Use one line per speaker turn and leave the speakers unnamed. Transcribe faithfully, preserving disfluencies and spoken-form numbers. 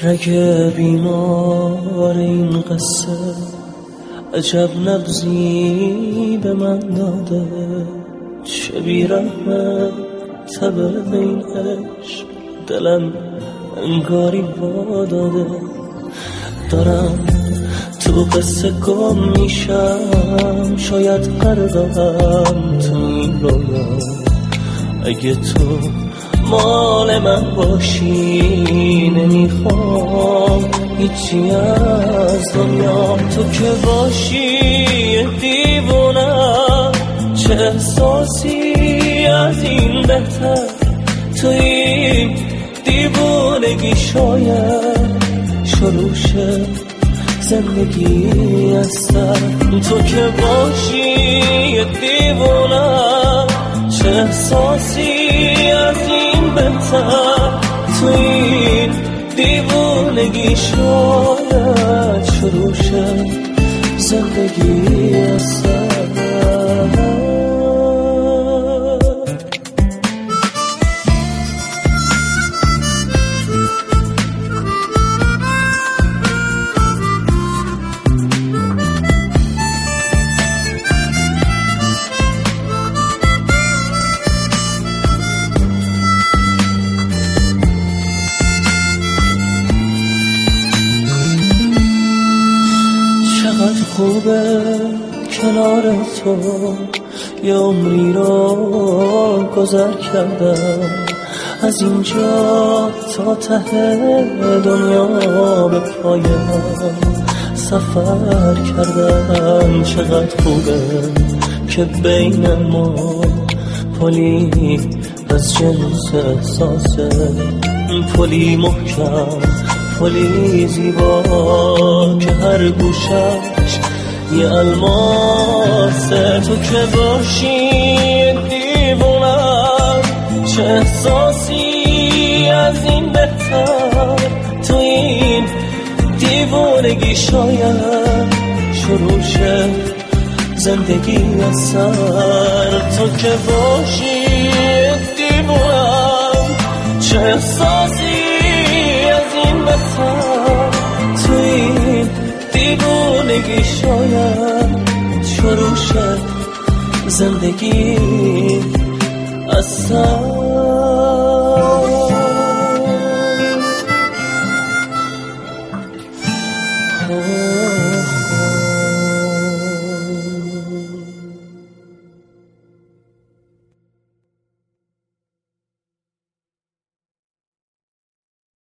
رگ بیمار این قصه عجب نبضی به من داده، چه بی‌رحمه طبع این عشق دلم انگاری واداده. دارم تو قصه گم میشم، شاید غرقم تو این رویا. اگه تو مال من باشی نمیخوام هیچی از دنیا. تو که باشی دیوونم، چه احساسی از این بهتر. تو این دیوونگی شاید شروع شه زندگی از سر. تو که باشی دیوونم، چه احساسی از این بهتر. تو این دیوونگی شاید شروع شه زندگی از سر. خوبه کنار تو یه عمری رو گذر کردم، از اینجا تا ته دنیا به پایم سفر کردم. چقدر خوبه که بین ما پلی از جنس احساسه، پلی محکم پلی زیبا که هر گوشش یه الماسه. تو که باشی دیوونم، چه احساسی از این بهتر. تو این دیوونگی شاید شروع شه زندگی از سر. تو که باشی دیوونم، چه احساسی از این بهتر. تو این دیوونگی شاید شروع شه زندگی از سر.